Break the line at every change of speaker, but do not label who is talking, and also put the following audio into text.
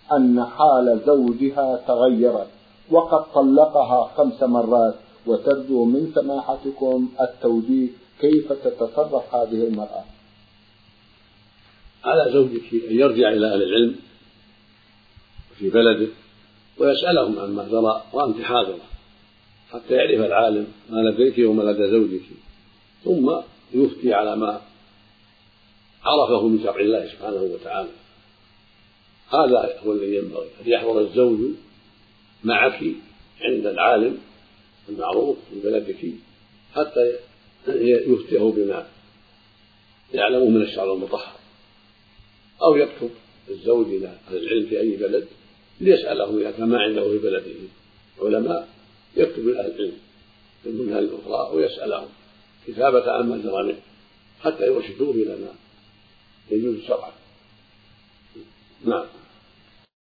أن حال زوجها تغيرت وقد طلقها 5 مرات، وترجو من سماحتكم التوجيه كيف تتصرف هذه المرأة؟
على زوجك أن يرجع إلى أهل العلم في بلده ويسألهم عما جرى وأنت حاضرة حتى يعرف العالم ما لديك وما لدى زوجك، ثم يفتي على ما عرفه من شرع الله سبحانه وتعالى. هذا هو الذي ينبغي، أن يحضر الزوج معك عند العالم المعروف في بلدك حتى يفتيه بما يعلمه من الشرع المطهر، أو يكتب الزوج إلى أهل العلم في أي بلد ليسأله إذا كان ما عنده في بلده علماء، يكتب إلى أهل العلم في المنهل الأخرى ويسألهم كتابة عما جرى منه حتى يرشدوه إلى ما يجوز شرعا. نعم.